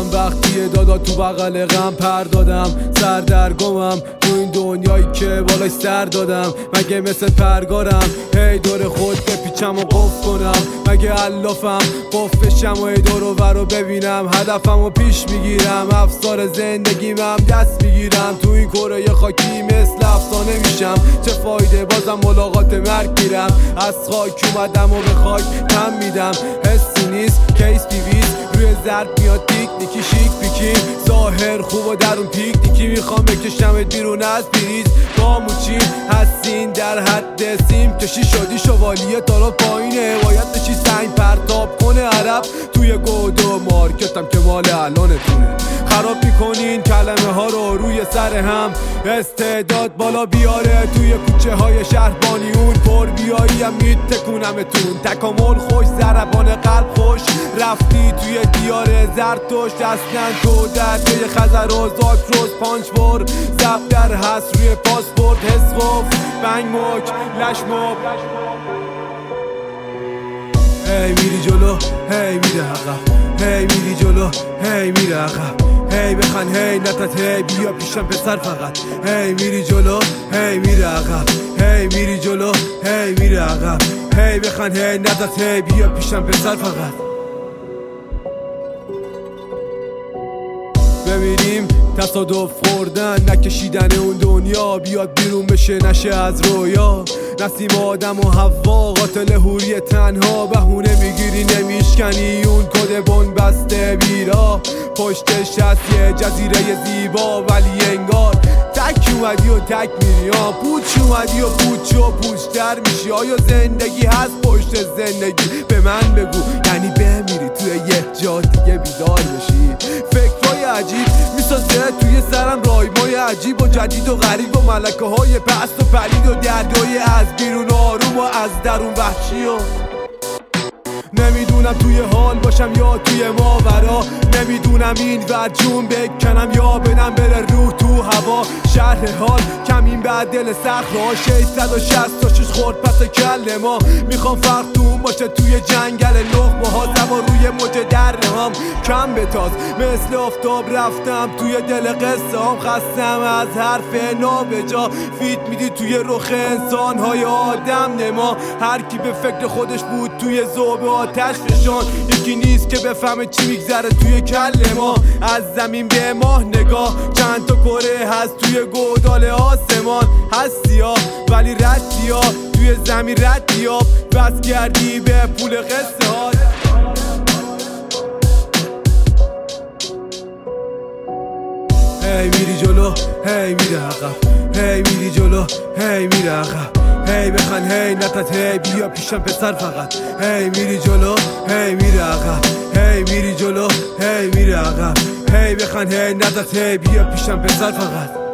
وقتی دادا تو بغل غم پر دادم، سر در گمم تو این دنیایی که بالای سر دادم. مگه مثل پرگارم هی دور خود بپیچم و قف کنم؟ مگه علافم قفشم و هی دور و ور رو ببینم؟ هدفم و پیش میگیرم، افسار زندگیمم دست میگیرم. تو این کره خاکی مثل افسانه میشم، چه فایده بازم ملاقات مرگ میرم. از خاک اومدم و به خاک تم میدم، حسی نیست کیس بیویز روی زرد میاد تیک نیکی شیک پیکی. ظاهر خوب و درون پیک نیکی، میخوام بکشمت بیرون از بریز. کاموچی هستین در حد سیم کشی، شدی شوالیه تالا پایینه، باید بشی سنگ پرتاب کنه عرب توی گود و مارکتم که مال الانتونه. خراب میکنین کلمه ها رو روی سر هم، استعداد بالا بیاره توی کوچه های شهر بانیون. پر بیایی هم میتکونمتون، تکامل خوش ضربان قلب خوش. رفتی توی دیار زرتوش، اصلا تو در توی خزر و زاکروز پانچ بر زب در هست روی پاسپورت. حسقف بنگ مک لشماب، هی میری جلو هی میره عقب، هی میری جلو هی میره عقب. هی بخن هی نتت هی بیا پیشم پسر فقط. هی میری جلو هی میره عقب، هی میری جلو هی میره عقب. هی بخن هی نتت هی بیا پیشم پسر فقط. ببینیم تصادف خوردن نکشیدن اون دنیا، بیاد بیرون بشه نشه از رویا. نسیم آدم و حوا قاتل حوری تنها، بهونه میگیری نمیشکنی اون کد بن بسته بیرا. پشتش هست یه جزیره زیبا ولی انگار تک اومدی و تک میری. پوچ اومدی و پوچ و پوچتر میشی. آیا زندگی هست پشت زندگی؟ به من بگو، یعنی بمیری توی یه جا دیگه بیدار بشی. فکرهای عجیب میسازه توی سرم، رایمای عجیب و جدید و غریب و ملکه های پست و پلید و دردای از بیرون آروم و از درون وحشی. و نمیدونم توی حال باشم یا توی ماورا، نمیدونم این ور جون بکنم یا بدم بره روح تو هوا. شهر حال کمین بعد دل صخره‌ها، 666 خورد پس کل ما. میخوام فرق تو باشه توی جنگل لقمه ها، زبا روی موج دره هم کم بتاز. مثل آفتاب رفتم توی دل قصه هم، خستم از حرف نابجا. فیت میدی توی رخ انسان های آدم نما، هر کی به فکر خودش بود توی ذوب آتش فشان. یکی نیست که بفهمه چی میگذره توی کل ما. از زمین به ماه نگاه، چند تا کره هست توی گودال آسمان. هستی ها ولی ردی ها توی زمین ردی ها، بس کردی به پول قصه ها. هی میری جلو هی میره عقب، هی میری جلو هی میره عقب. هی بخن هی نتت هی بیا پیشم پسر فقط. هی میری جلو هی میره عقب، هی میری جلو هی میره عقب. هی بخن هی نتت هی بیا پیشم پسر فقط.